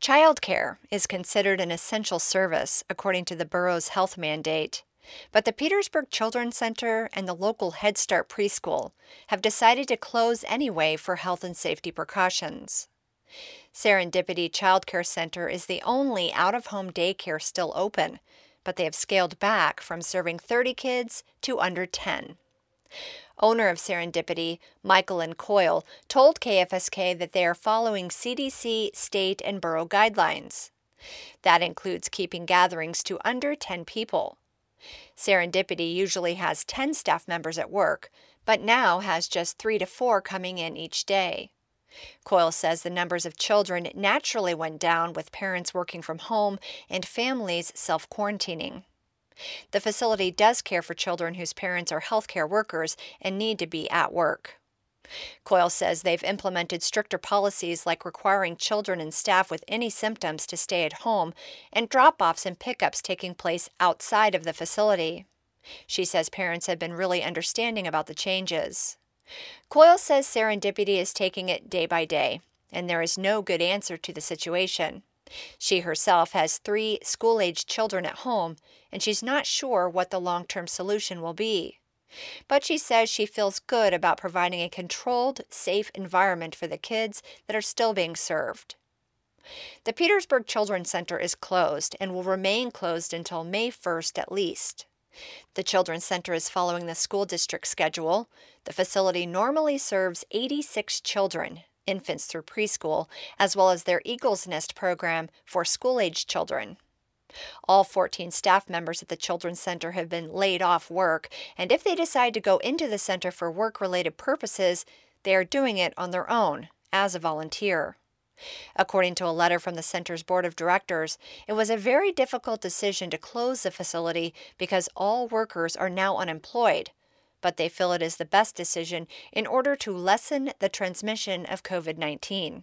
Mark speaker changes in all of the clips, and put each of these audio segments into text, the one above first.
Speaker 1: Childcare is considered an essential service according to the borough's health mandate, but the Petersburg Children's Center and the local Head Start preschool have decided to close anyway for health and safety precautions. Serendipity Child Care Center is the only out-of-home daycare still open, but they have scaled back from serving 30 kids to under 10. Owner of Serendipity, Michael N. Coyle, told KFSK that they are following CDC, state, and borough guidelines. That includes keeping gatherings to under 10 people. Serendipity usually has 10 staff members at work, but now has just 3 to 4 coming in each day. Coyle says the numbers of children naturally went down with parents working from home and families self-quarantining. The facility does care for children whose parents are healthcare workers and need to be at work. Coyle says they've implemented stricter policies like requiring children and staff with any symptoms to stay at home and drop-offs and pickups taking place outside of the facility. She says parents have been really understanding about the changes. Coyle says Serendipity is taking it day by day, and there is no good answer to the situation. She herself has 3 school-aged children at home, and she's not sure what the long-term solution will be. But she says she feels good about providing a controlled, safe environment for the kids that are still being served. The Petersburg Children's Center is closed and will remain closed until May 1st at least. The Children's Center is following the school district schedule. The facility normally serves 86 children, infants through preschool, as well as their Eagle's Nest program for school-aged children. All 14 staff members at the Children's Center have been laid off work, and if they decide to go into the center for work-related purposes, they are doing it on their own, as a volunteer. According to a letter from the center's board of directors, it was a very difficult decision to close the facility because all workers are now unemployed, but they feel it is the best decision in order to lessen the transmission of COVID-19.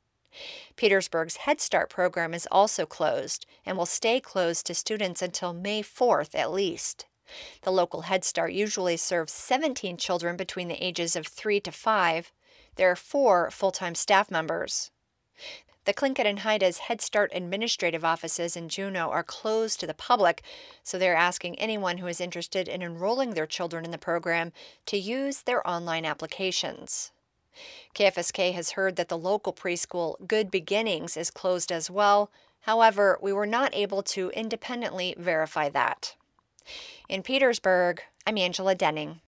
Speaker 1: Petersburg's Head Start program is also closed and will stay closed to students until May 4th at least. The local Head Start usually serves 17 children between the ages of 3 to 5. There are 4 full-time staff members. The Tlingit and Haida's Head Start administrative offices in Juneau are closed to the public, so they're asking anyone who is interested in enrolling their children in the program to use their online applications. KFSK has heard that the local preschool Good Beginnings is closed as well. However, we were not able to independently verify that. In Petersburg, I'm Angela Denning.